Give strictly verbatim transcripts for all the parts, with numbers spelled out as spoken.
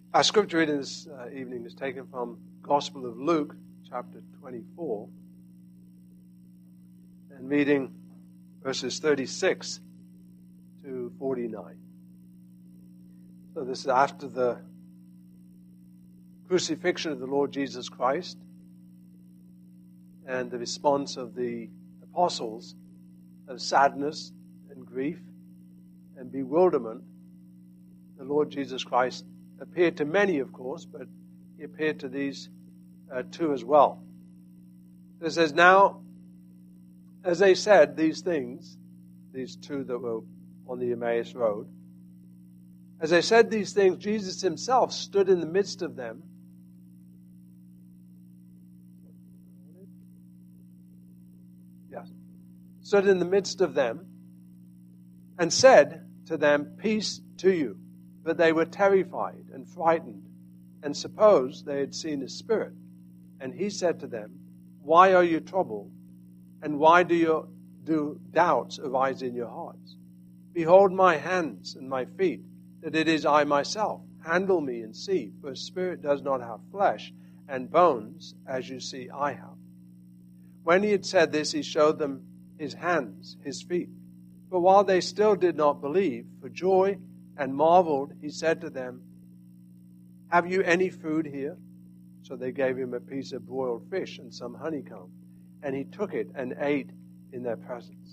Our scripture reading this uh, evening is taken from Gospel of Luke, chapter twenty-four, and reading verses thirty-six to forty-nine. So this is after the crucifixion of the Lord Jesus Christ and the response of the apostles of sadness and grief and bewilderment. The Lord Jesus Christ appeared to many, of course, but he appeared to these uh, two as well. It says, now, as they said these things, these two that were on the Emmaus Road, as they said these things, Jesus himself stood in the midst of them Yes. stood in the midst of them and said to them, peace to you. But they were terrified and frightened and supposed they had seen a spirit. And he said to them, why are you troubled? And why do you do doubts arise in your hearts? Behold my hands and my feet, that it is I myself. Handle me and see, for a spirit does not have flesh and bones, as you see I have. When he had said this, he showed them his hands, his feet. But while they still did not believe, for joy and marveled, he said to them, have you any food here? So they gave him a piece of broiled fish and some honeycomb, and he took it and ate in their presence.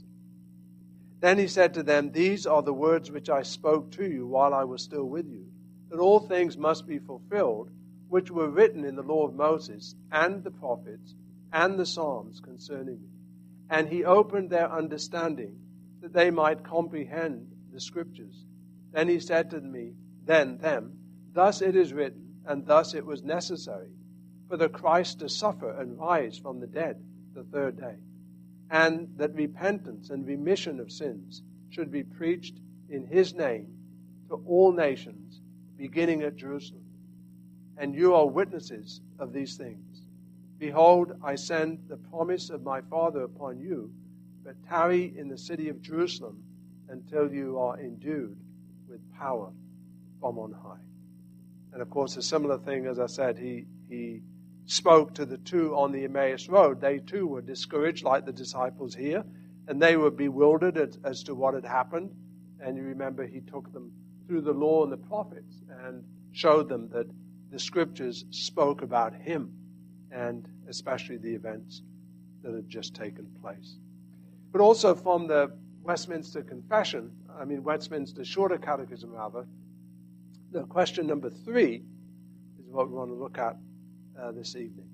Then he said to them, these are the words which I spoke to you while I was still with you, that all things must be fulfilled, which were written in the law of Moses and the prophets and the Psalms concerning me. And he opened their understanding, that they might comprehend the Scriptures. Then he said to me, then them, thus it is written, and thus it was necessary for the Christ to suffer and rise from the dead the third day, and that repentance and remission of sins should be preached in his name to all nations, beginning at Jerusalem. And you are witnesses of these things. Behold, I send the promise of my Father upon you, but tarry in the city of Jerusalem until you are endued with power from on high. And of course, a similar thing, as I said, he he spoke to the two on the Emmaus Road. They too were discouraged like the disciples here, and they were bewildered as, as to what had happened. And you remember he took them through the law and the prophets and showed them that the Scriptures spoke about him, and especially the events that had just taken place. But also from the Westminster Confession, I mean Westminster Shorter Catechism rather, the question number three is what we want to look at uh, this evening.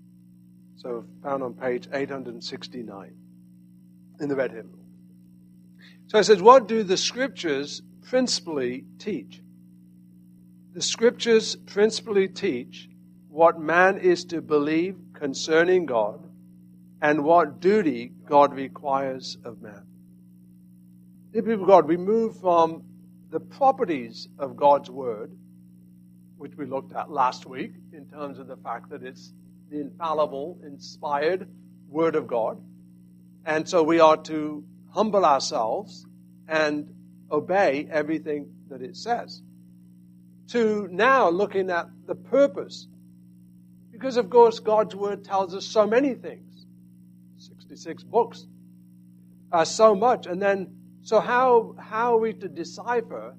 So found on page eight hundred sixty-nine in the Red Hymnal. So it says, what do the Scriptures principally teach? The Scriptures principally teach what man is to believe concerning God and what duty God requires of man. Dear people of God, we move from the properties of God's Word, which we looked at last week in terms of the fact that it's the infallible, inspired Word of God. And so we are to humble ourselves and obey everything that it says. To now looking at the purpose. Because, of course, God's Word tells us so many things. sixty-six books. Uh, so much. And then, so how how are we to decipher?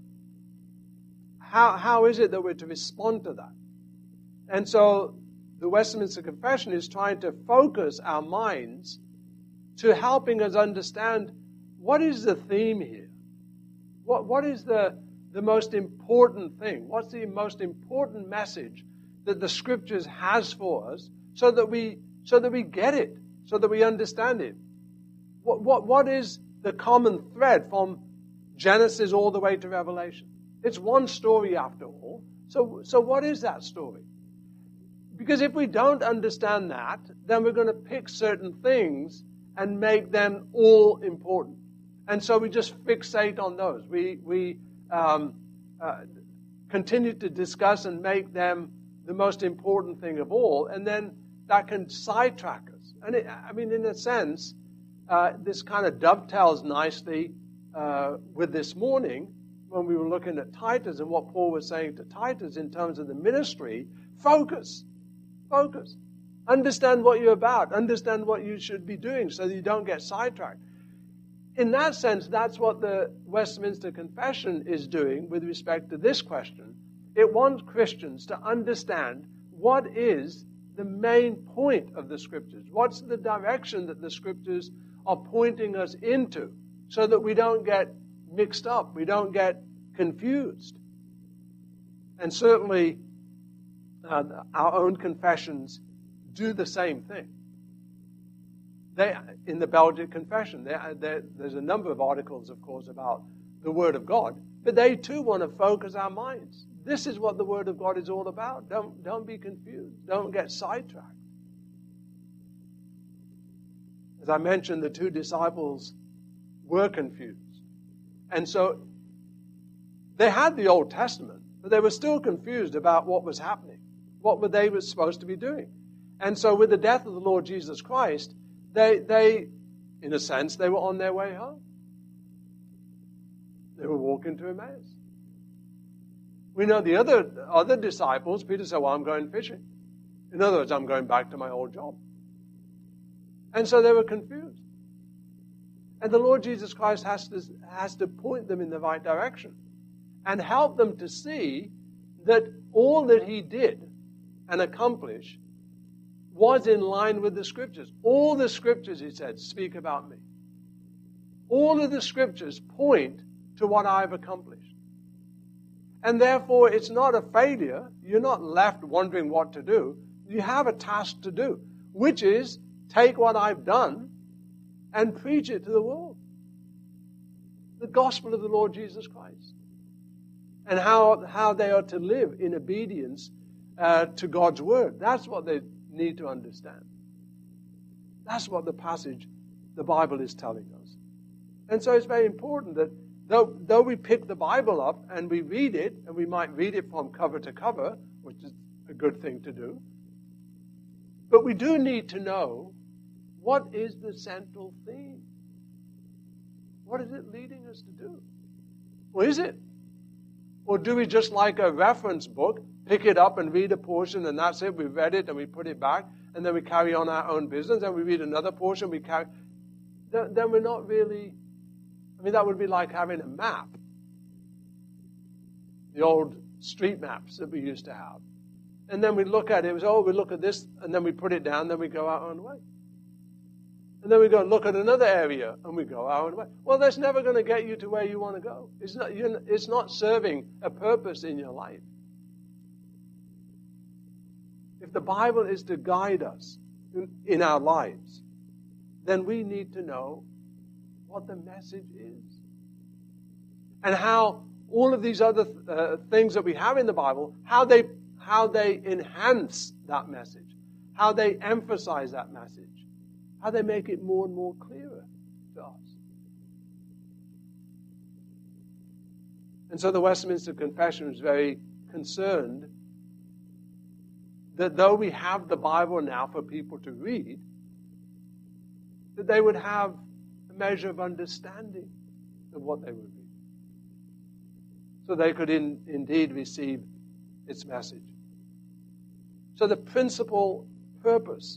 How How is it that we're to respond to that? And so the Westminster Confession is trying to focus our minds to helping us understand what is the theme here? What What is the, the most important thing? What's the most important message that the Scriptures has for us, so that we so that we get it, so that we understand it? What what what is the common thread from Genesis all the way to Revelation? It's one story after all. So so what is that story? Because if we don't understand that, then we're going to pick certain things and make them all important. And so we just fixate on those. We we um, uh, continue to discuss and make them the most important thing of all, and then that can sidetrack us. And it, I mean, in a sense, uh, this kind of dovetails nicely uh, with this morning when we were looking at Titus and what Paul was saying to Titus in terms of the ministry, focus. Focus. Understand what you're about. Understand what you should be doing so that you don't get sidetracked. In that sense, that's what the Westminster Confession is doing with respect to this question. It wants Christians to understand what is the main point of the Scriptures. What's the direction that the Scriptures are pointing us into so that we don't get mixed up, we don't get confused. And certainly uh, our own confessions do the same thing. They, in the Belgic Confession, they, they, there's a number of articles, of course, about the Word of God, but they too want to focus our minds. This is what the Word of God is all about. Don't, don't be confused. Don't get sidetracked. As I mentioned, the two disciples were confused. And so they had the Old Testament, but they were still confused about what was happening, what were they were supposed to be doing. And so with the death of the Lord Jesus Christ, they, they, in a sense, they were on their way home. They were walking to Emmaus. We know the other, other disciples, Peter said, well, I'm going fishing. In other words, I'm going back to my old job. And so they were confused. And the Lord Jesus Christ has to, has to point them in the right direction and help them to see that all that he did and accomplished was in line with the Scriptures. All the Scriptures, he said, speak about me. All of the Scriptures point to what I've accomplished. And therefore, it's not a failure. You're not left wondering what to do. You have a task to do, which is take what I've done and preach it to the world. The gospel of the Lord Jesus Christ. And how, how they are to live in obedience uh, to God's word. That's what they need to understand. That's what the passage, the Bible is telling us. And so it's very important that though, though we pick the Bible up and we read it, and we might read it from cover to cover, which is a good thing to do, but we do need to know what is the central theme. What is it leading us to do? Or is it? Or do we just like a reference book, pick it up and read a portion and that's it, we read it and we put it back, and then we carry on our own business, and we read another portion, we carry... Then, then we're not really... I mean, that would be like having a map. The old street maps that we used to have. And then we look at it, it was, oh, we look at this, and then we put it down, then we go our own way. And then we go look at another area, and we go our own way. Well, that's never going to get you to where you want to go. It's not, you're, it's not serving a purpose in your life. If the Bible is to guide us in, in our lives, then we need to know what the message is. And how all of these other uh, things that we have in the Bible, how they, how they enhance that message, how they emphasize that message, how they make it more and more clearer to us. And so the Westminster Confession is very concerned that though we have the Bible now for people to read, that they would have a measure of understanding of what they would read, so they could in, indeed receive its message. So the principal purpose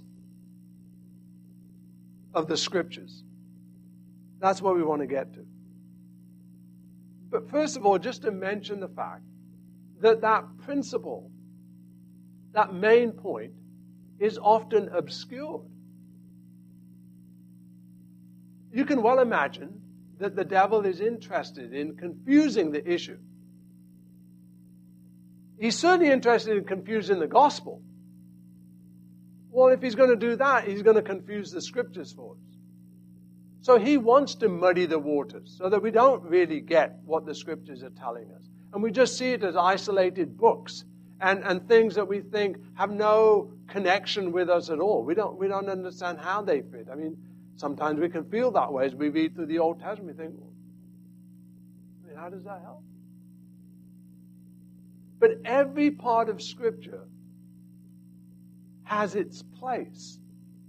of the Scriptures, that's what we want to get to. But first of all, just to mention the fact that that principle, that main point, is often obscured. You can well imagine that the devil is interested in confusing the issue. He's certainly interested in confusing the gospel. Well, if he's going to do that, he's going to confuse the Scriptures for us. So he wants to muddy the waters so that we don't really get what the Scriptures are telling us. And we just see it as isolated books and, and things that we think have no connection with us at all. We don't, we don't understand how they fit. I mean, sometimes we can feel that way as we read through the Old Testament. We think, well, I mean, how does that help? But every part of Scripture has its place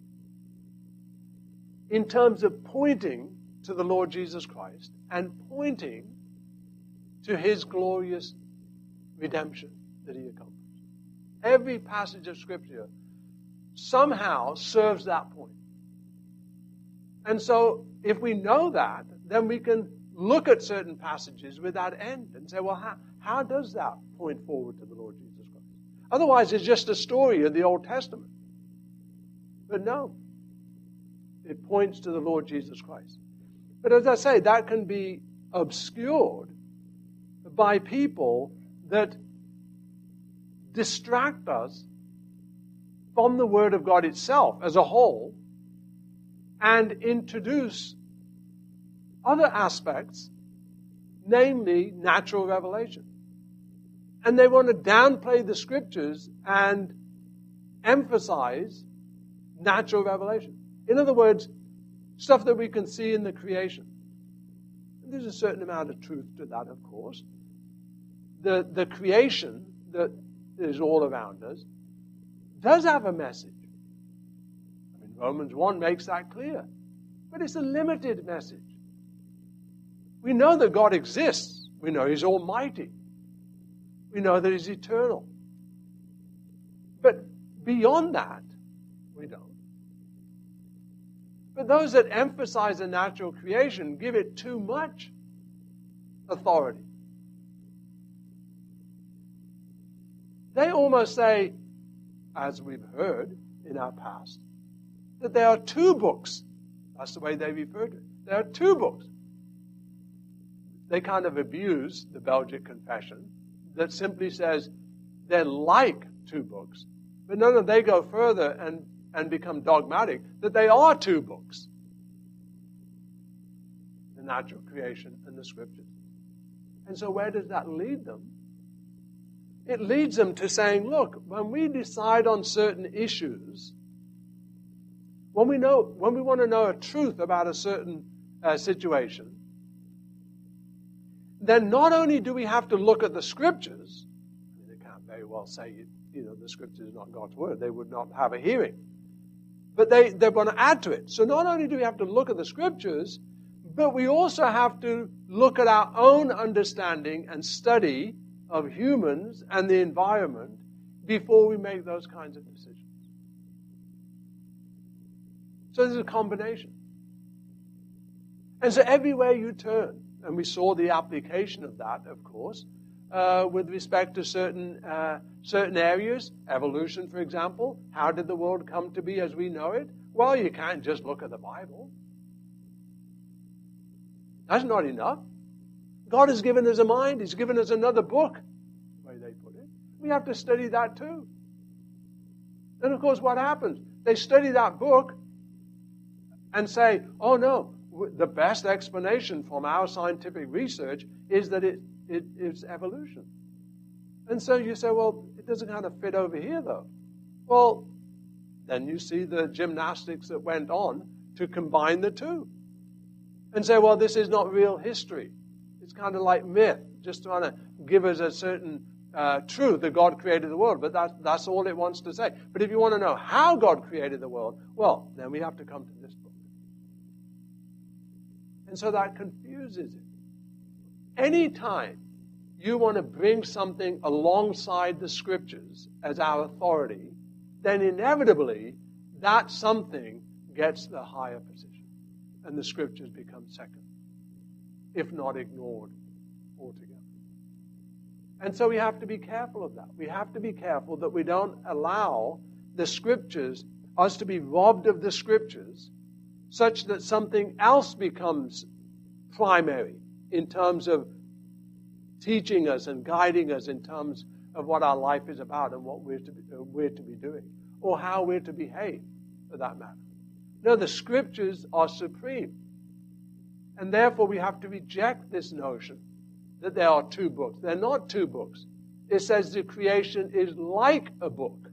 in terms of pointing to the Lord Jesus Christ and pointing to his glorious redemption that he accomplished. Every passage of Scripture somehow serves that point. And so, if we know that, then we can look at certain passages with that end and say, well, how, how does that point forward to the Lord Jesus Christ? Otherwise, it's just a story of the Old Testament. But no, it points to the Lord Jesus Christ. But as I say, that can be obscured by people that distract us from the Word of God itself as a whole and introduce other aspects, namely natural revelation. And they want to downplay the Scriptures and emphasize natural revelation. In other words, stuff that we can see in the creation. And there's a certain amount of truth to that, of course. The, the creation that is all around us does have a message. I mean, Romans one makes that clear. But it's a limited message. We know that God exists. We know He's almighty. We know that He's eternal. But beyond that, we don't. But those that emphasize the natural creation give it too much authority. They almost say, as we've heard in our past, that there are two books. That's the way they refer to it. There are two books. They kind of abuse the Belgic Confession that simply says they're like two books. But no, no, they go further and, and become dogmatic that they are two books. The natural creation and the Scriptures. And so where does that lead them? It leads them to saying, look, when we decide on certain issues, when we know, when we want to know a truth about a certain uh, situation, then not only do we have to look at the Scriptures, I mean, they can't very well say, you know, the Scripture is not God's Word. They would not have a hearing. But they, they want to add to it. So not only do we have to look at the Scriptures, but we also have to look at our own understanding and study of humans and the environment before we make those kinds of decisions. So there's a combination. And so everywhere you turn, and we saw the application of that, of course, uh, with respect to certain uh, certain areas, evolution, for example. How did the world come to be as we know it? Well, you can't just look at the Bible. That's not enough. God has given us a mind. He's given us another book, the way they put it. We have to study that too. And of course, what happens? They study that book and say, oh no, the best explanation from our scientific research is that it, it is evolution. And so you say, well, it doesn't kind of fit over here though. Well, then you see the gymnastics that went on to combine the two. And say, well, this is not real history. It's kind of like myth, just trying to give us a certain uh, truth that God created the world. But that, that's all it wants to say. But if you want to know how God created the world, well, then we have to come to this book. And so that confuses it. Anytime you want to bring something alongside the Scriptures as our authority, then inevitably that something gets the higher position. And the Scriptures become second, if not ignored altogether. And so we have to be careful of that. We have to be careful that we don't allow the Scriptures, us to be robbed of the Scriptures, such that something else becomes primary in terms of teaching us and guiding us in terms of what our life is about and what we're to be, uh, we're to be doing, or how we're to behave, for that matter. No, the Scriptures are supreme. And therefore we have to reject this notion that there are two books. They're not two books. It says the creation is like a book,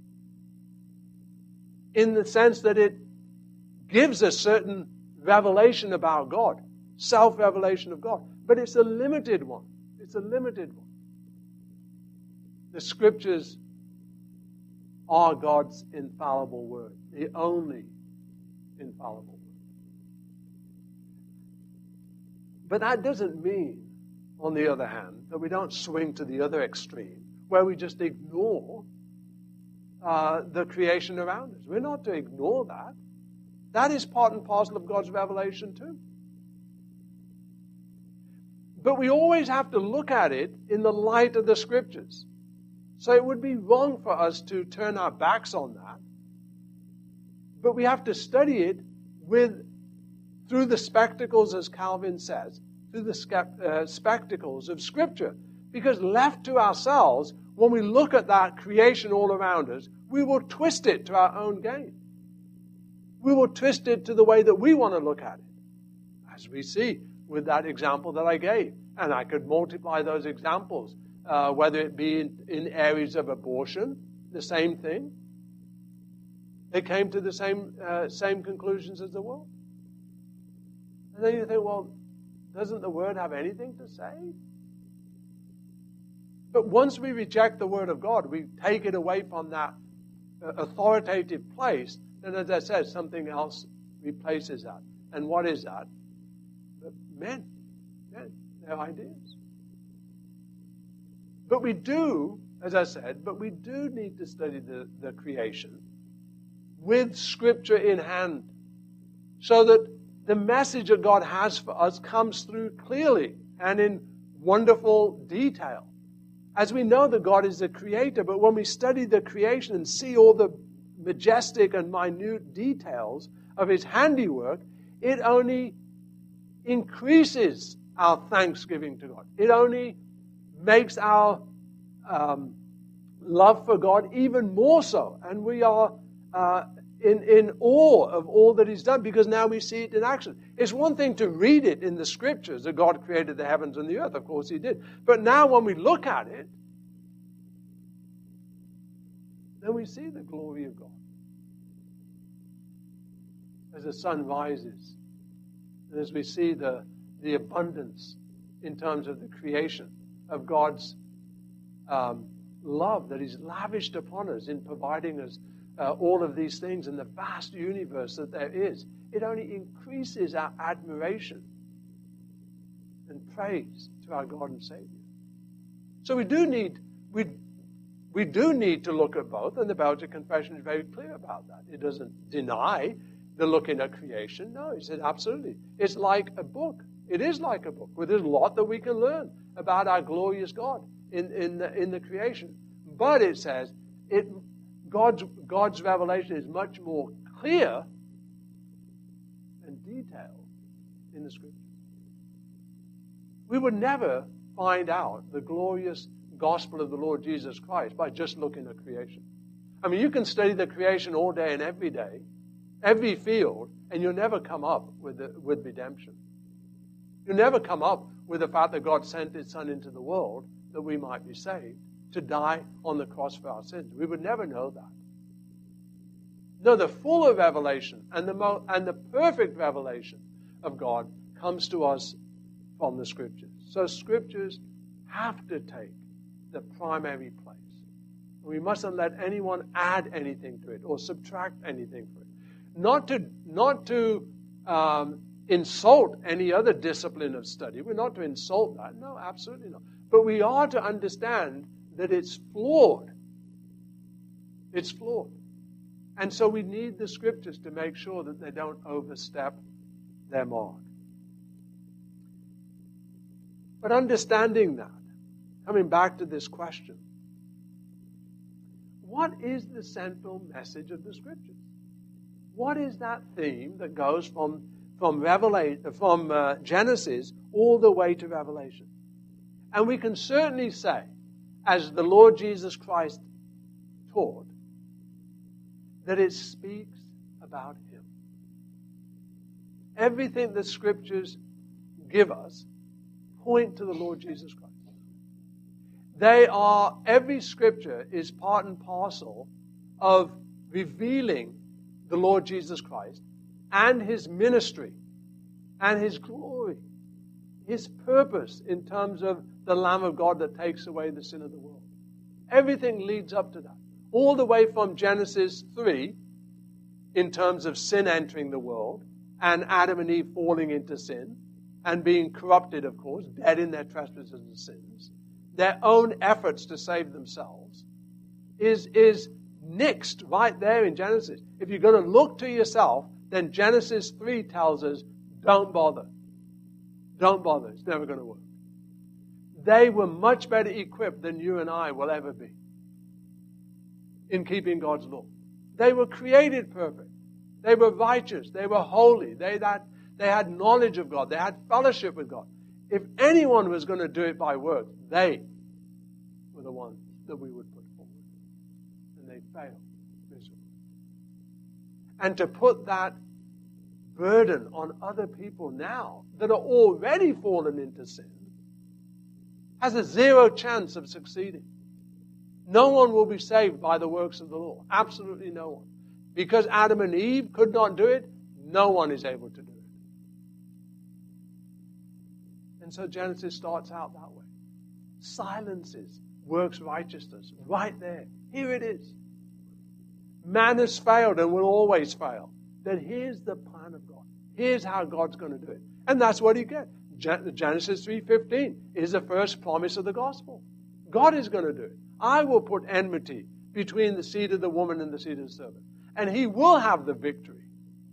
in the sense that it gives a certain revelation about God, self-revelation of God. But it's a limited one. It's a limited one. The Scriptures are God's infallible word, the only infallible word. But that doesn't mean, on the other hand, that we don't swing to the other extreme, where we just ignore uh, the creation around us. We're not to ignore that. That is part and parcel of God's revelation too. But we always have to look at it in the light of the Scriptures. So it would be wrong for us to turn our backs on that. But we have to study it with, through the spectacles, as Calvin says, through the spe- uh, spectacles of Scripture. Because left to ourselves, when we look at that creation all around us, we will twist it to our own gain. We will twist it to the way that we want to look at it. As we see with that example that I gave. And I could multiply those examples, uh, whether it be in, in areas of abortion, the same thing. They came to the same uh, same conclusions as the world. And then you think, well, doesn't the Word have anything to say? But once we reject the Word of God, we take it away from that uh, authoritative place, then as I said, something else replaces that. And what is that? The men. Men. Their ideas. But we do, as I said, but we do need to study the, the creation with Scripture in hand, so that the message that God has for us comes through clearly and in wonderful detail. As we know that God is the creator, but when we study the creation and see all the majestic and minute details of His handiwork, it only increases our thanksgiving to God. It only makes our um, love for God even more so. And we are uh, in, in awe of all that He's done, because now we see it in action. It's one thing to read it in the Scriptures that God created the heavens and the earth. Of course He did. But now when we look at it, then we see the glory of God. As the sun rises, and as we see the the abundance in terms of the creation of God's um, love that He's lavished upon us in providing us uh, all of these things in the vast universe that there is, it only increases our admiration and praise to our God and Savior. So we do need we we do need to look at both, and the Belgian Confession is very clear about that. It doesn't deny the looking at creation. No, it said absolutely. It's like a book. It is like a book, where there's a lot that we can learn about our glorious God in, in, the, in the creation. But it says it God's, God's revelation is much more clear and detailed in the Scripture. We would never find out the glorious gospel of the Lord Jesus Christ by just looking at creation. I mean, you can study the creation all day and every day, every field, and you'll never come up with, the, with redemption. You'll never come up with the fact that God sent His Son into the world that we might be saved, to die on the cross for our sins. We would never know that. No, the fuller revelation and the, mo- and the perfect revelation of God comes to us from the Scriptures. So Scriptures have to take the primary place. We mustn't let anyone add anything to it or subtract anything from it. Not to, not to um, insult any other discipline of study. We're not to insult that. No, absolutely not. But we are to understand that it's flawed. It's flawed. And so we need the Scriptures to make sure that they don't overstep their mark. But understanding that, coming back to this question, what is the central message of the Scriptures? What is that theme that goes from from Revelation, from uh, Genesis all the way to Revelation? And we can certainly say, as the Lord Jesus Christ taught, that it speaks about Him. Everything the Scriptures give us point to the Lord Jesus Christ. They are, every Scripture is part and parcel of revealing the Lord Jesus Christ and His ministry and His glory, His purpose in terms of the Lamb of God that takes away the sin of the world. Everything leads up to that. All the way from Genesis three, in terms of sin entering the world and Adam and Eve falling into sin, and being corrupted, of course, dead in their trespasses and sins, their own efforts to save themselves, is, is nixed right there in Genesis. If you're going to look to yourself, then Genesis three tells us, don't bother. Don't bother. It's never going to work. They were much better equipped than you and I will ever be in keeping God's law. They were created perfect. They were righteous. They were holy. They had, they had knowledge of God. They had fellowship with God. If anyone was going to do it by works, they were the ones that we would put forward. And they failed miserably. And to put that burden on other people now that are already fallen into sin has a zero chance of succeeding. No one will be saved by the works of the law. Absolutely no one. Because Adam and Eve could not do it, no one is able to do it. And so Genesis starts out that way. Silences works righteousness right there. Here it is. Man has failed and will always fail. Then here's the plan of God. Here's how God's going to do it. And that's what you get. Genesis three fifteen is the first promise of the gospel. God is going to do it. I will put enmity between the seed of the woman and the seed of the serpent. And he will have the victory.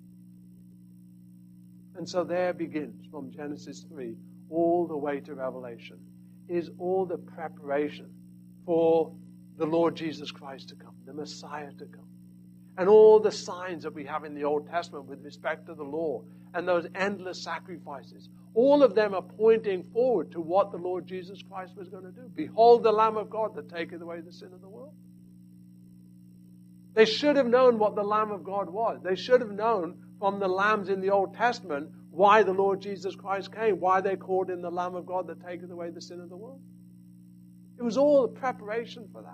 And so there begins, from Genesis three all the way to Revelation, is all the preparation for the Lord Jesus Christ to come, the Messiah to come. And all the signs that we have in the Old Testament with respect to the law and those endless sacrifices, all of them are pointing forward to what the Lord Jesus Christ was going to do. Behold the Lamb of God that taketh away the sin of the world. They should have known what the Lamb of God was. They should have known from the lambs in the Old Testament why the Lord Jesus Christ came, why they called him the Lamb of God that taketh away the sin of the world. It was all a preparation for that.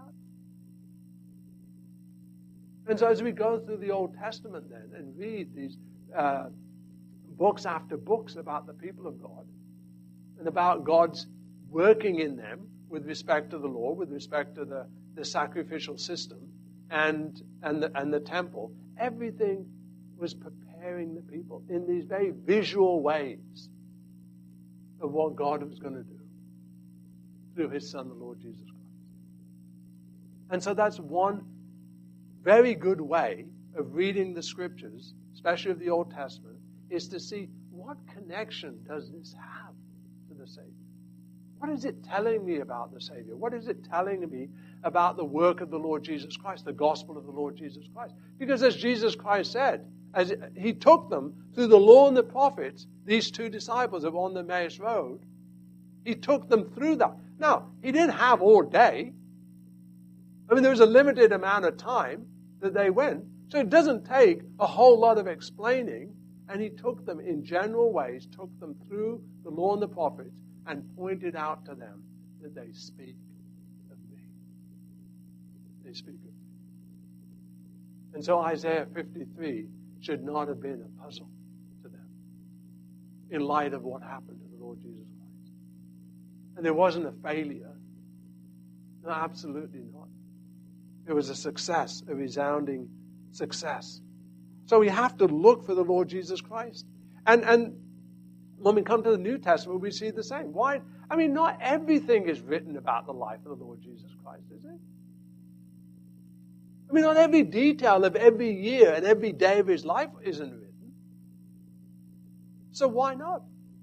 And so as we go through the Old Testament then and read these uh, books after books about the people of God and about God's working in them with respect to the law, with respect to the, the sacrificial system and, and, the, and the temple, everything was preparing the people in these very visual ways of what God was going to do through his Son, the Lord Jesus Christ. And so that's one very good way of reading the Scriptures, especially of the Old Testament, is to see what connection does this have to the Savior. What is it telling me about the Savior? What is it telling me about the work of the Lord Jesus Christ, the gospel of the Lord Jesus Christ? Because as Jesus Christ said, as he took them through the law and the prophets, these two disciples of on the Emmaus Road, he took them through that. Now, he didn't have all day. I mean, there was a limited amount of time that they went. So it doesn't take a whole lot of explaining. And he took them in general ways, took them through the law and the prophets, and pointed out to them that they speak of me. They speak of me. And so Isaiah fifty-three should not have been a puzzle to them in light of what happened to the Lord Jesus Christ. And there wasn't a failure. No, absolutely not. It was a success, a resounding success. So we have to look for the Lord Jesus Christ. And and when we come to the New Testament, we see the same. Why? I mean, not everything is written about the life of the Lord Jesus Christ, is it? I mean, not every detail of every year and every day of his life isn't written. So why not?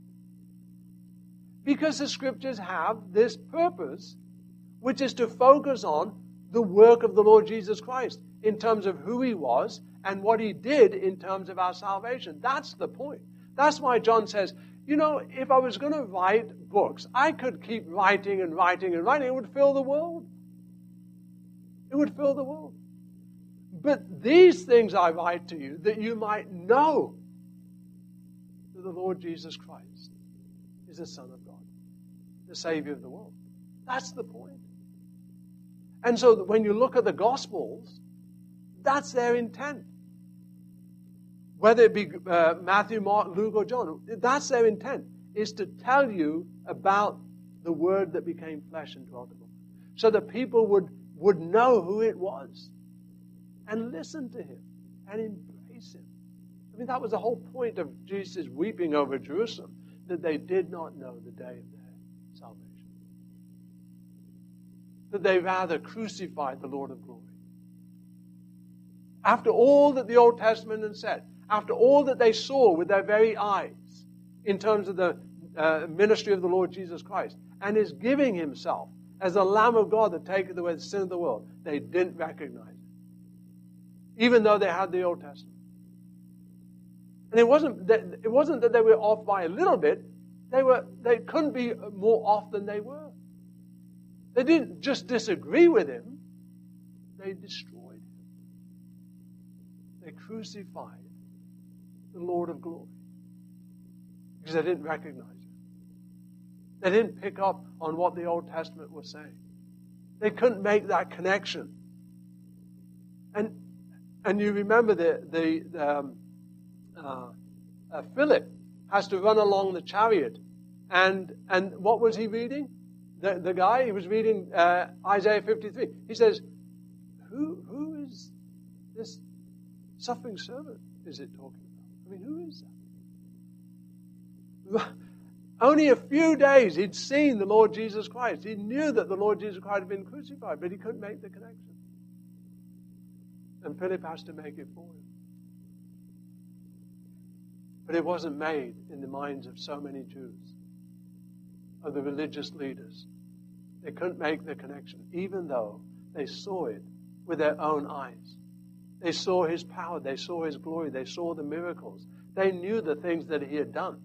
Because the Scriptures have this purpose, which is to focus on the work of the Lord Jesus Christ in terms of who he was and what he did in terms of our salvation. That's the point. That's why John says, you know, if I was going to write books, I could keep writing and writing and writing. It would fill the world. It would fill the world. But these things I write to you that you might know that the Lord Jesus Christ is the Son of God, the Savior of the world. That's the point. And so when you look at the Gospels, that's their intent. Whether it be uh, Matthew, Mark, Luke, or John, that's their intent, is to tell you about the Word that became flesh and dwelt among us, so that people would, would know who it was and listen to him and embrace him. I mean, that was the whole point of Jesus weeping over Jerusalem, that they did not know the day of their salvation. That they rather crucified the Lord of glory. After all that the Old Testament had said, after all that they saw with their very eyes in terms of the uh, ministry of the Lord Jesus Christ, and His giving Himself as the Lamb of God that taketh away the sin of the world, they didn't recognize it, even though they had the Old Testament. And it wasn't that, it wasn't that they were off by a little bit. They were they couldn't be more off than they were. They didn't just disagree with Him. They destroyed Him. They crucified the Lord of glory because they didn't recognize Him. They didn't pick up on what the Old Testament was saying. They couldn't make that connection. And and you remember the the, the um, uh, uh, Philip has to run along the chariot, and and what was he reading? The the guy he was reading uh, Isaiah fifty-three. He says, "Who who is this suffering servant? Is it talking about? I mean, who is that?" Only a few days he'd seen the Lord Jesus Christ. He knew that the Lord Jesus Christ had been crucified, but he couldn't make the connection. And Philip has to make it for him. But it wasn't made in the minds of so many Jews, of the religious leaders. They couldn't make the connection, even though they saw it with their own eyes. They saw His power. They saw His glory. They saw the miracles. They knew the things that He had done.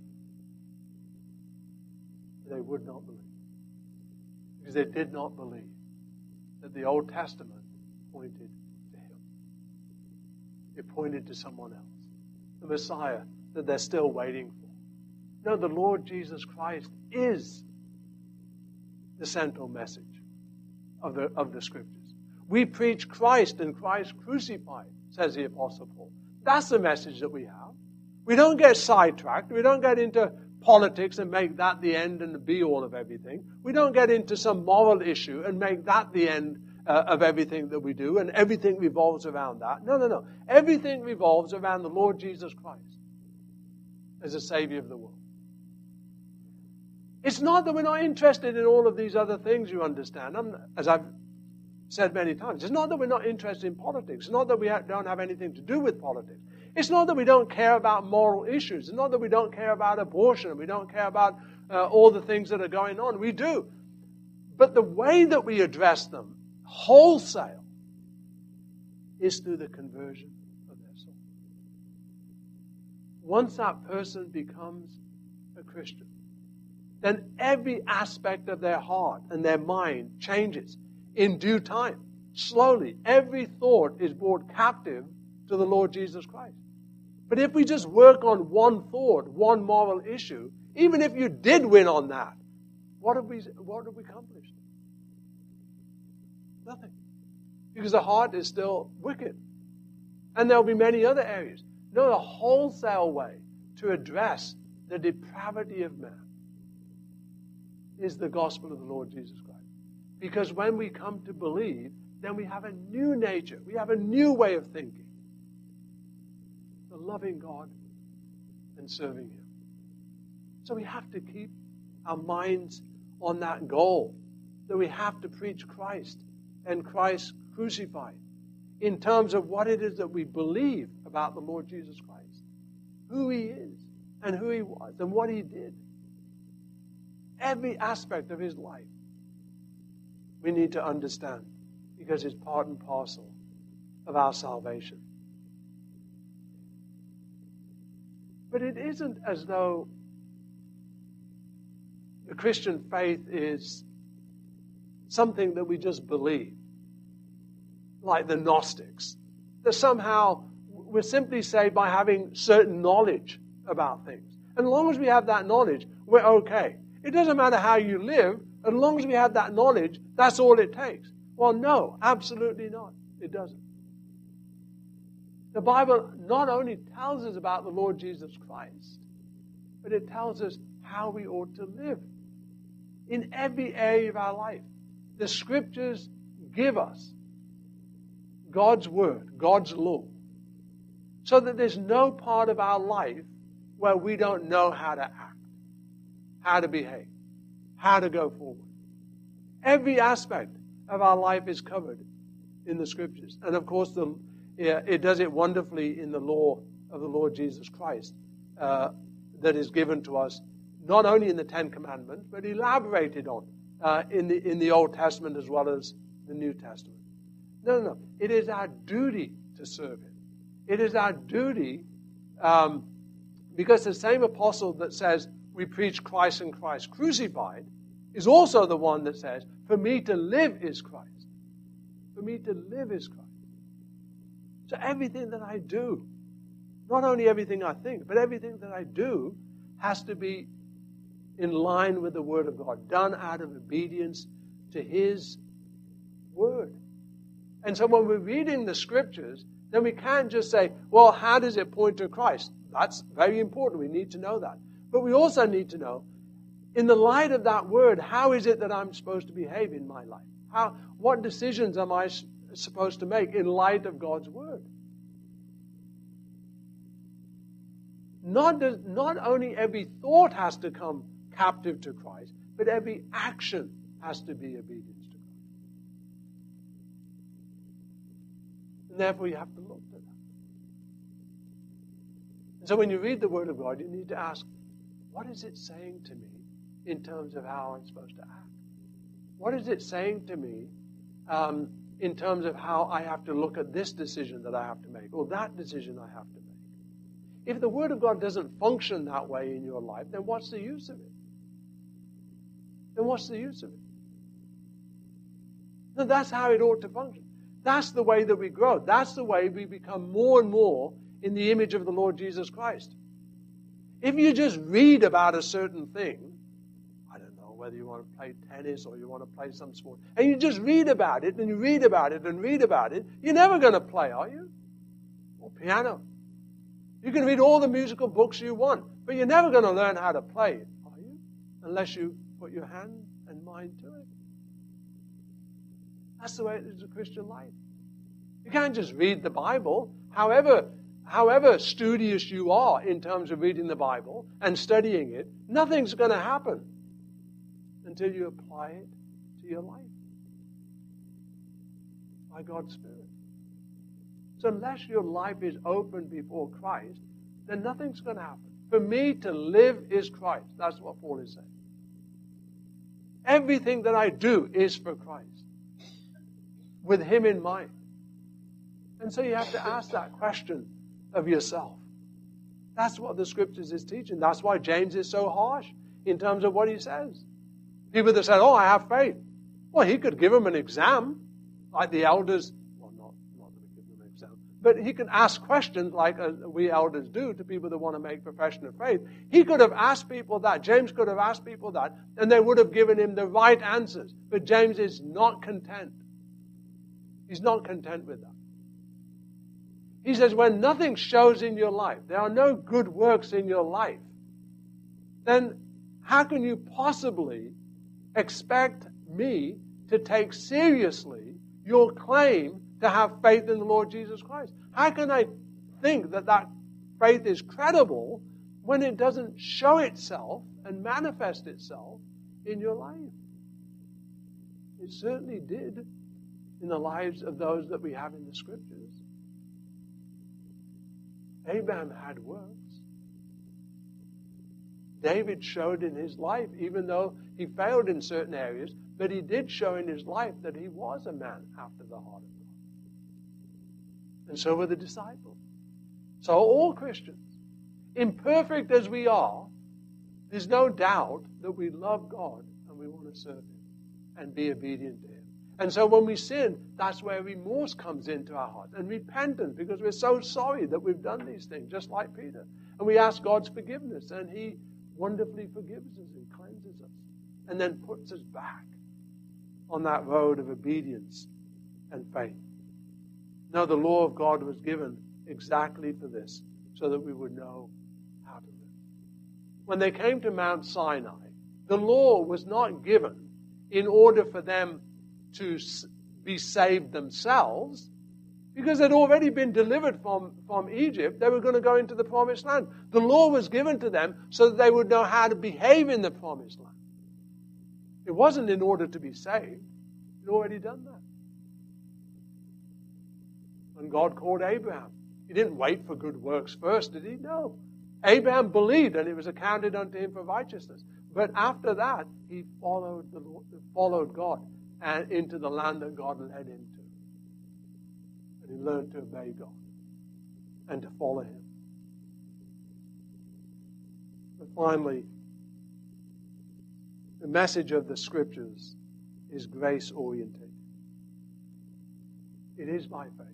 They would not believe. Because they did not believe that the Old Testament pointed to Him. It pointed to someone else. The Messiah that they're still waiting for. No, the Lord Jesus Christ is the central message of the, of the Scriptures. We preach Christ and Christ crucified, says the Apostle Paul. That's the message that we have. We don't get sidetracked. We don't get into politics and make that the end and the be-all of everything. We don't get into some moral issue and make that the end uh, of everything that we do, and everything revolves around that. No, no, no. Everything revolves around the Lord Jesus Christ as the Savior of the world. It's not that we're not interested in all of these other things, you understand. I'm, as I've said many times, it's not that we're not interested in politics. It's not that we don't have anything to do with politics. It's not that we don't care about moral issues. It's not that we don't care about abortion. We don't care about uh, all the things that are going on. We do. But the way that we address them, wholesale, is through the conversion of their soul. Once that person becomes a Christian, then every aspect of their heart and their mind changes in due time. Slowly, every thought is brought captive to the Lord Jesus Christ. But if we just work on one thought, one moral issue, even if you did win on that, what have we, what have we accomplished? Nothing. Because the heart is still wicked. And there'll be many other areas. No, the wholesale way to address the depravity of man is the gospel of the Lord Jesus Christ. Because when we come to believe, then we have a new nature. We have a new way of thinking. Loving God and serving Him. So we have to keep our minds on that goal, that we have to preach Christ and Christ crucified in terms of what it is that we believe about the Lord Jesus Christ, who He is and who He was and what He did. Every aspect of His life we need to understand because it's part and parcel of our salvation. But it isn't as though the Christian faith is something that we just believe, like the Gnostics, that somehow we're simply saved by having certain knowledge about things. And as long as we have that knowledge, we're okay. It doesn't matter how you live, as long as we have that knowledge, that's all it takes. Well, no, absolutely not. It doesn't. The Bible not only tells us about the Lord Jesus Christ, but it tells us how we ought to live in every area of our life. The Scriptures give us God's Word, God's law, so that there's no part of our life where we don't know how to act. how to behave, how to go forward. Every aspect of our life is covered in the Scriptures. And of course, the, it does it wonderfully in the law of the Lord Jesus Christ uh, that is given to us, not only in the Ten Commandments, but elaborated on uh, in the in the Old Testament as well as the New Testament. No, no, no. It is our duty to serve Him. It is our duty, um, because the same apostle that says we preach Christ and Christ crucified is also the one that says, for me to live is Christ. For me to live is Christ. So everything that I do, not only everything I think, but everything that I do has to be in line with the Word of God, done out of obedience to His Word. And so when we're reading the Scriptures, then we can't just say, well, how does it point to Christ? That's very important. We need to know that. But we also need to know, in the light of that Word, how is it that I'm supposed to behave in my life? How, what decisions am I supposed to make in light of God's Word? Not, does, not only every thought has to come captive to Christ, but every action has to be obedience to Christ. And therefore you have to look to that. And so when you read the Word of God, you need to ask, what is it saying to me in terms of how I'm supposed to act? What is it saying to me um, in terms of how I have to look at this decision that I have to make, or that decision I have to make? If the Word of God doesn't function that way in your life, then what's the use of it? Then what's the use of it? No, that's how it ought to function. That's the way that we grow. That's the way we become more and more in the image of the Lord Jesus Christ. If you just read about a certain thing, I don't know whether you want to play tennis or you want to play some sport, and you just read about it and you read about it and read about it, you're never going to play, are you? Or piano. You can read all the musical books you want, but you're never going to learn how to play it, are you? Unless you put your hand and mind to it. That's the way it is a Christian life. You can't just read the Bible. However, however studious you are in terms of reading the Bible and studying it, nothing's going to happen until you apply it to your life by God's Spirit. So unless your life is open before Christ, then nothing's going to happen. For me to live is Christ. That's what Paul is saying. Everything that I do is for Christ, with Him in mind. And so you have to ask that question of yourself. That's what the Scriptures is teaching. That's why James is so harsh in terms of what he says. People that say, oh, I have faith. Well, he could give them an exam, like the elders. Well, not, not that we give them an exam. But he could ask questions like uh, we elders do to people that want to make profession of faith. He could have asked people that. James could have asked people that, and they would have given him the right answers. But James is not content. He's not content with that. He says, when nothing shows in your life, there are no good works in your life, then how can you possibly expect me to take seriously your claim to have faith in the Lord Jesus Christ? How can I think that that faith is credible when it doesn't show itself and manifest itself in your life? It certainly did in the lives of those that we have in the Scriptures. Abraham had works. David showed in his life, even though he failed in certain areas, but he did show in his life that he was a man after the heart of God. And so were the disciples. So are all Christians. Imperfect as we are, there's no doubt that we love God and we want to serve Him and be obedient to Him. And so when we sin, that's where remorse comes into our heart. And repentance, because we're so sorry that we've done these things, just like Peter. And we ask God's forgiveness, and He wonderfully forgives us and cleanses us, and then puts us back on that road of obedience and faith. No, the law of God was given exactly for this, so that we would know how to live. When they came to Mount Sinai, the law was not given in order for them to be saved themselves, Because they'd already been delivered from, from Egypt. They were going to go into the promised land. The law was given to them so that they would know how to behave in the promised land. It wasn't in order to be saved. He'd already done that. When God called Abraham, He didn't wait for good works first, did He? No. Abraham believed and it was accounted unto him for righteousness. But after that, he followed the Lord, followed God and into the land that God led him to. And he learned to obey God and to follow Him. But finally, the message of the Scriptures is grace-oriented. It is by faith.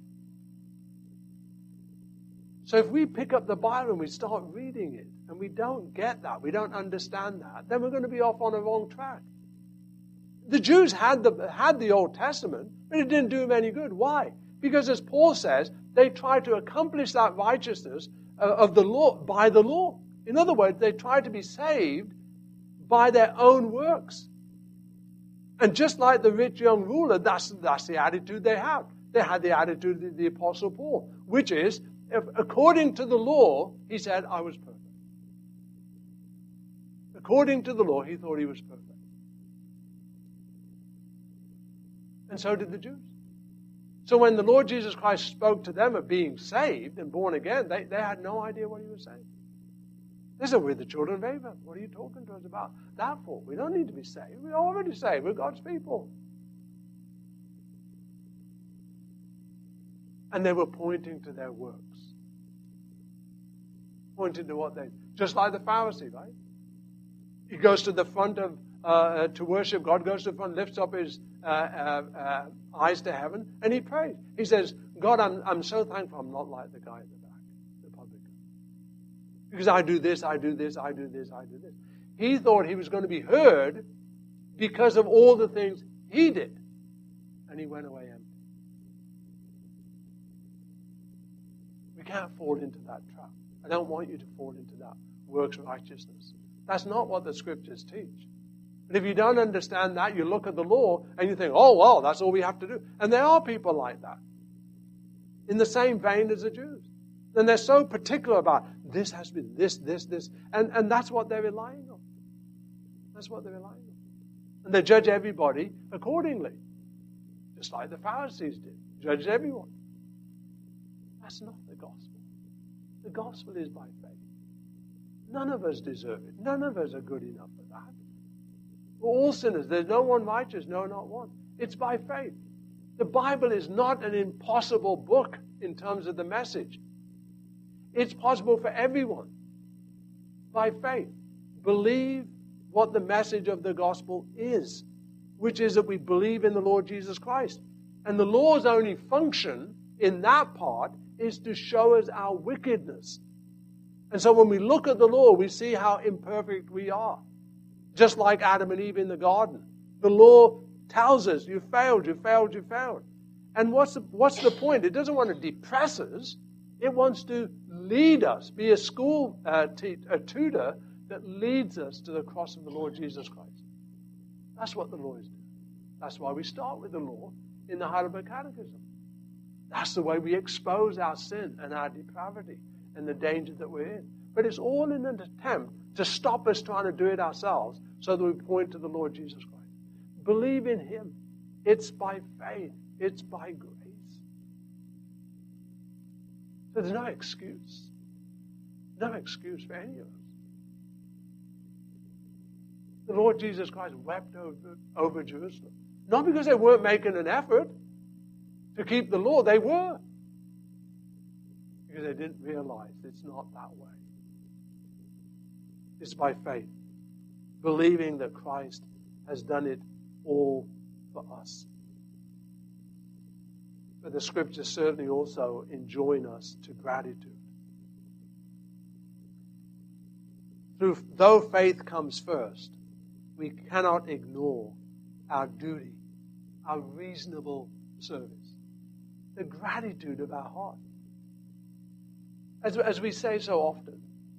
So if we pick up the Bible and we start reading it, and we don't get that, we don't understand that, then we're going to be off on a wrong track. The Jews had the, had the Old Testament, but it didn't do them any good. Why? Because as Paul says, they tried to accomplish that righteousness of the law by the law. In other words, they tried to be saved by their own works. And just like the rich young ruler, that's, that's the attitude they had. They had the attitude of the Apostle Paul, which is, if, according to the law, he said, I was perfect. According to the law, he thought he was perfect. And so did the Jews. So when the Lord Jesus Christ spoke to them of being saved and born again, they, they had no idea what He was saying. They said, we're the children of Abraham. What are you talking to us about that for? We don't need to be saved. We're already saved. We're God's people. And they were pointing to their works. Pointing to what they... Just like the Pharisee, right? He goes to the front of... Uh, to worship God, goes to the front, lifts up his uh, uh, uh, eyes to heaven, and he prays. He says, God, I'm, I'm so thankful I'm not like the guy at the back, the publican. Because I do this, I do this, I do this, I do this. He thought he was going to be heard because of all the things he did. And he went away empty. We can't fall into that trap. I don't want you to fall into that works righteousness. That's not what the Scriptures teach. But if you don't understand that, you look at the law and you think, oh, well, that's all we have to do. And there are people like that. In the same vein as the Jews. And they're so particular about this has to be this, this, this. And, and that's what they're relying on. That's what they're relying on. And they judge everybody accordingly. Just like the Pharisees did. Judged everyone. That's not the gospel. The gospel is by faith. None of us deserve it. None of us are good enough for that. We're all sinners. There's no one righteous, no, not one. It's by faith. The Bible is not an impossible book in terms of the message. It's possible for everyone. By faith. Believe what the message of the gospel is, which is that we believe in the Lord Jesus Christ. And the law's only function in that part is to show us our wickedness. And so when we look at the law, we see how imperfect we are. Just like Adam and Eve in the garden. The law tells us, you failed, you failed, you failed. And what's the, what's the point? It doesn't want to depress us. It wants to lead us, be a school uh, te- a tutor that leads us to the cross of the Lord Jesus Christ. That's what the law is doing. That's why we start with the law in the Heidelberg Catechism. That's the way we expose our sin and our depravity and the danger that we're in. But it's all in an attempt to stop us trying to do it ourselves so that we point to the Lord Jesus Christ. Believe in Him. It's by faith. It's by grace. So there's no excuse. No excuse for any of us. The Lord Jesus Christ wept over, over Jerusalem. Not because they weren't making an effort to keep the law. They were. Because they didn't realize it's not that way. It's by faith, believing that Christ has done it all for us. But the Scriptures certainly also enjoin us to gratitude. Through, though faith comes first, we cannot ignore our duty, our reasonable service, the gratitude of our heart. As, as we say so often,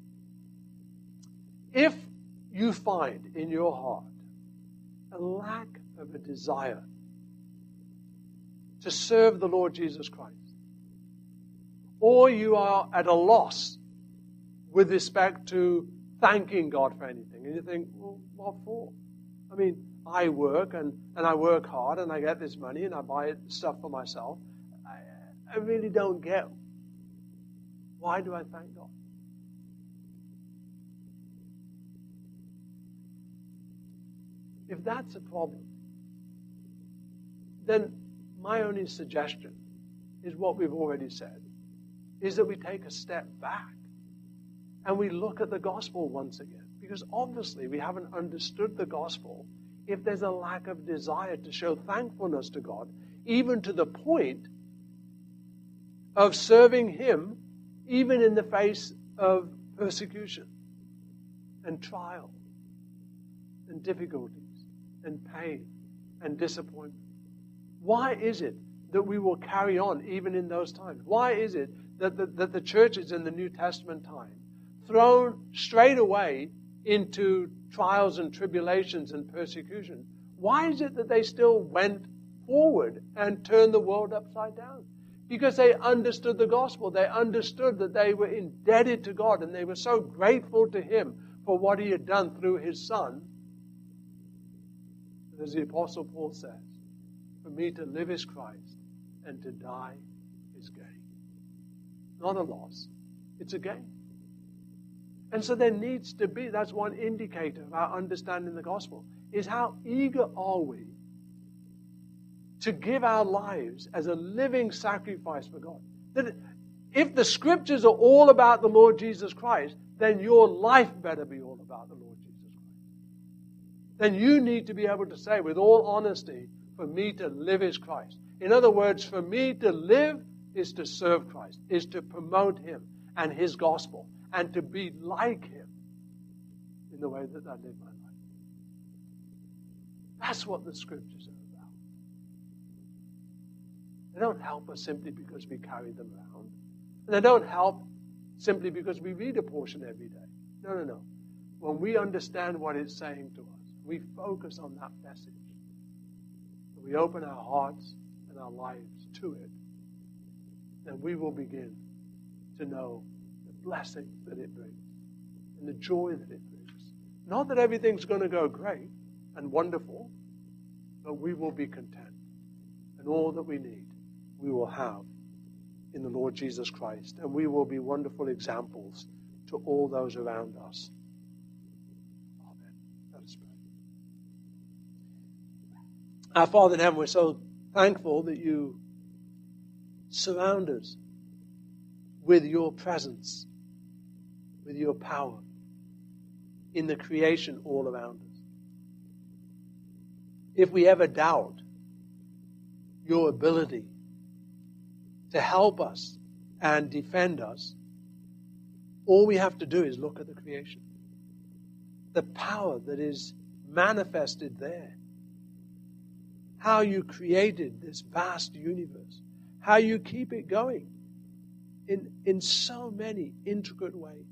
if you find in your heart a lack of a desire to serve the Lord Jesus Christ, or you are at a loss with respect to thanking God for anything. And you think, well, what for? I mean, I work and, and I work hard and I get this money and I buy stuff for myself. I, I really don't get why do I thank God? If that's a problem, then my only suggestion is what we've already said, is that we take a step back and we look at the gospel once again. Because obviously we haven't understood the gospel if there's a lack of desire to show thankfulness to God, even to the point of serving Him, even in the face of persecution and trial and difficulties and pain and disappointment. Why is it that we will carry on even in those times? Why is it that the, that the churches in the New Testament time thrown straight away into trials and tribulations and persecution, why is it that they still went forward and turned the world upside down? Because they understood the gospel. They understood that they were indebted to God and they were so grateful to Him for what He had done through His Son. As the Apostle Paul says, for me to live is Christ and to die is gain. Not a loss, it's a gain. And so there needs to be, that's one indicator of our understanding the gospel, is how eager are we to give our lives as a living sacrifice for God. That if the scriptures are all about the Lord Jesus Christ, then your life better be all about the Lord Jesus Christ. Then you need to be able to say with all honesty, for me to live is Christ. In other words, for me to live is to serve Christ, is to promote Him and His gospel, and to be like Him in the way that I live my life. That's what the scriptures are about. They don't help us simply because we carry them around. And they don't help simply because we read a portion every day. No, no, no. When we understand what it's saying to us, we focus on that message. And we open our hearts and our lives to it. Then we will begin to know the blessing that it brings and the joy that it brings. Not that everything's going to go great and wonderful, but we will be content. And all that we need, we will have in the Lord Jesus Christ. And we will be wonderful examples to all those around us. Amen. Let us pray. Our Father in heaven, we're so thankful that you surround us with your presence, with your power in the creation all around us. If we ever doubt your ability to help us and defend us, all we have to do is look at the creation. The power that is manifested there. How you created this vast universe. How you keep it going in, in so many intricate ways.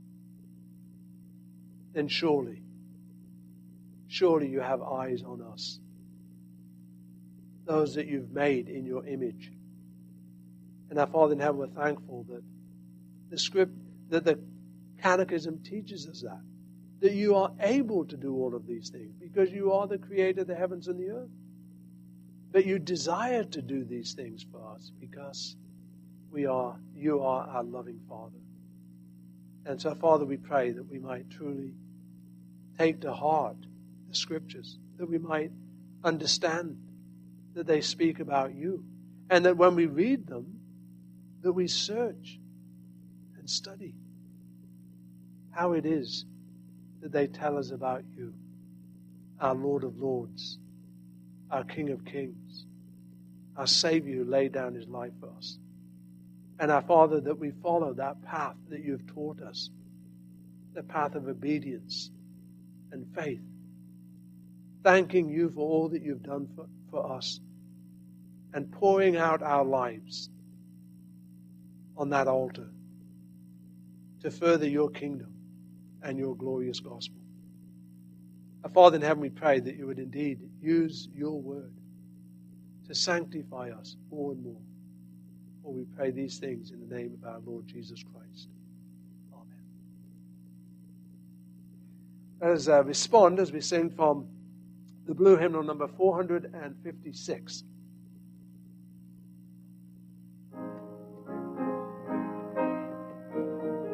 Then surely, surely you have eyes on us. Those that you've made in your image. And our Father in heaven, we're thankful that the script, that the Catechism teaches us that. That you are able to do all of these things because you are the creator of the heavens and the earth. But you desire to do these things for us because we are, you are our loving Father. And so, Father, we pray that we might truly take to heart the scriptures, that we might understand that they speak about you, and that when we read them, that we search and study how it is that they tell us about you, our Lord of Lords, our King of Kings, our Savior who laid down His life for us. And our Father, that we follow that path that you've taught us, the path of obedience and faith, thanking you for all that you've done for, for us and pouring out our lives on that altar to further your kingdom and your glorious gospel. Our Father in heaven, we pray that you would indeed use your word to sanctify us more and more, For we pray these things in the name of our Lord Jesus Christ. Amen. Let us uh, respond as we sing from the blue hymnal number four hundred fifty-six.